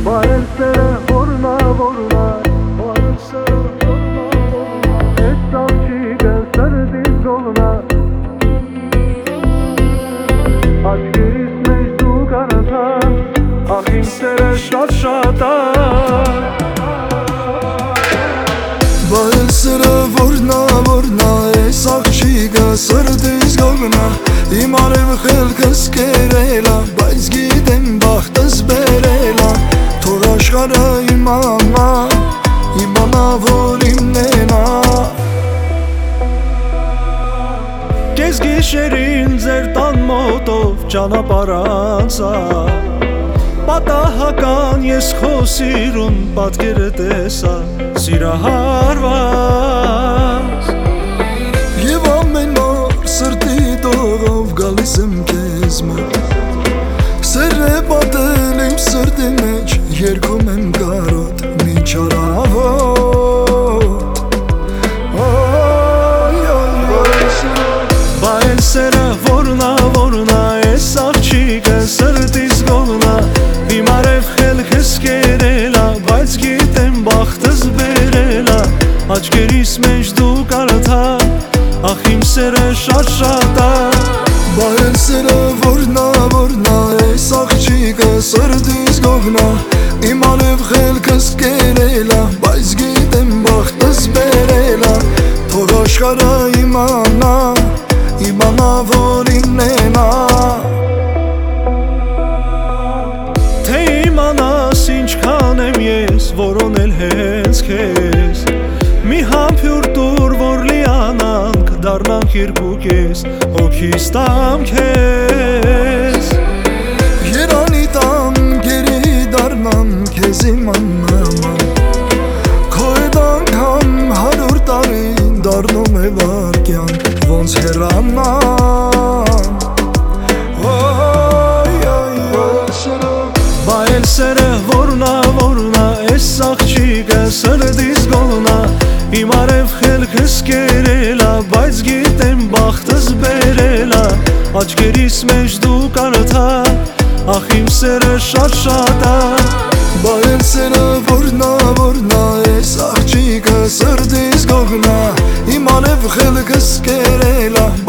Baelsere vorna vorna, baelsere vorna vorna, etavçı gel sardı zoluna. Aç geriz mecdu karatan, ahim sere şaşata. Baelsere vorna vorna, esavçı gel sardı zoluna. İmarev xelkes kerela, bayz gidem baxtız berela. Toraşqara imana, imana vorim nena. Gez gişerin zertan motov ճանապարհանցա Պատահական ես քո սիրուն պատկերը տեսա սիրահարված Եվ ամեն օր սրտի տողով գալիս եմ քեզ մոտ Սեր է պատել իմ սրտի մեջ երգում եմ կարոտ մի չարավոտ Baelsere vorna vorna, es աղջիկը սրտիս գողնա Դիմարև խելքս կերելա, բայց գիտեմ բախտս բերելա Աչկերիս մեջ դու կարդա, ախ իմ սերը շատ ա Baelsere vorna vorna, es աղջիկը սրտիս գողնա Իմ ալև խելքս կերելա, բայց գիտեմ բախտս բերելա Թող աշխարհը իմանա Իմանա որ իննեն ա Թե իմանաս ինչքան եմ ես որոնել հենց քեզ Մի համբյուր տուր որ լիանանք դառնանք երկուքես հոգիս տամ քեզ Երանի տամ գերի դառնամ քեզ իմանամ Քո հետ անգամ 100 տարի դառնում է վարկյան ոնց հեռանամ Baelsere vorna vorna, es աղջիկը սրտիս գողնա Իմ արև խելքս կերելա, բայց գիտեմ բախտս բերելա Աչկերիս մեջ դու կարդա, ախ իմ սերը շատ ա Baelsere vorna vorna, es աղջիկը սրտիս գողնա Իմ ալև խելքս կերելա